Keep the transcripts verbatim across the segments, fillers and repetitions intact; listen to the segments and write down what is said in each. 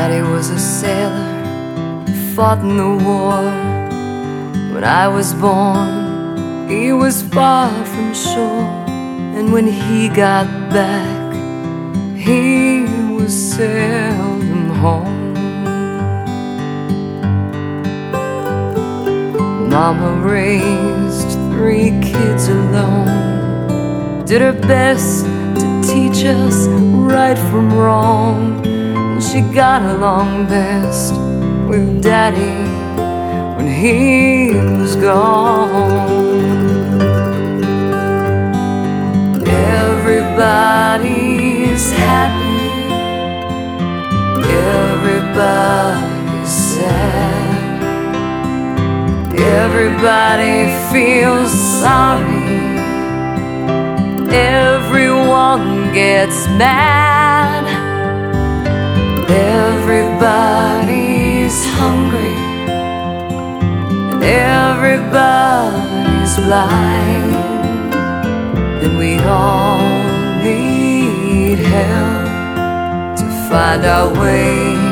Daddy was a sailor, fought in the war. When I was born, he was far from shore. And when he got back, he was seldom home. Mama raised three kids alone, did her best to teach us right from wrong. And she got along best with Daddy when he was gone. Everybody's happy, everybody's sad, everybody feels sorry, everyone gets mad, everybody's hungry, and everybody's blind. Then we all need help to find our way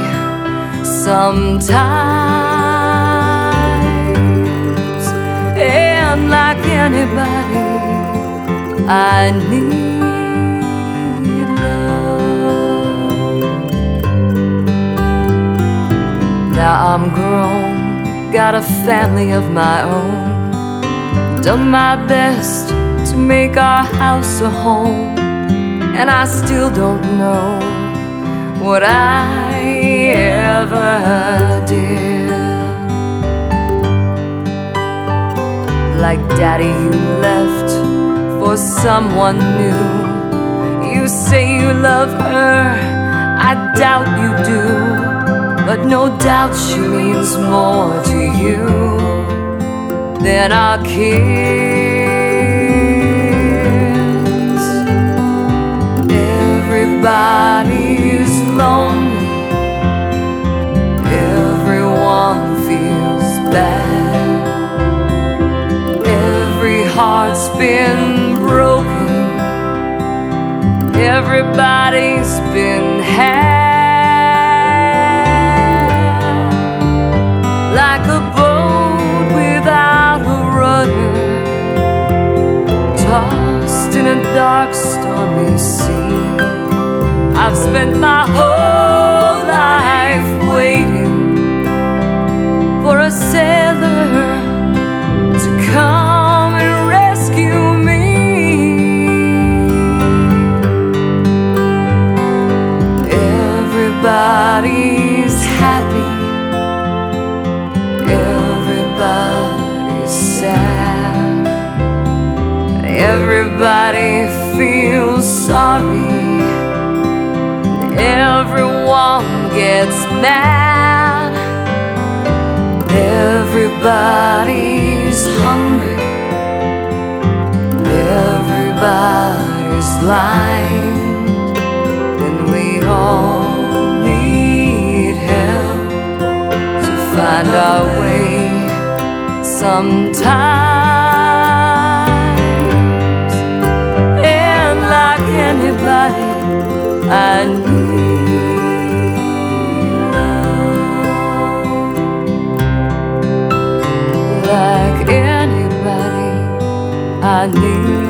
sometimes. And like anybody, I need love. Now I'm grown, got a family of my own, done my best to make our house a home, and I still don't know what I ever did. Like Daddy, you left for someone new. You say you love her, I doubt you do, but no doubt she means more to you than our kids. Everybody's lonely, everyone feels bad, every heart's been broken, everybody's been had. Like a boat without a rudder, tossed in a dark stormy sea, I've spent my whole life waiting for a sailor to come and rescue me. Everybody's happy, everybody's sad, everybody feels sorry, everyone gets mad, everybody's hungry, everybody's blind, and we all need help to find our way sometimes. And like anybody, I need love. Like anybody, I need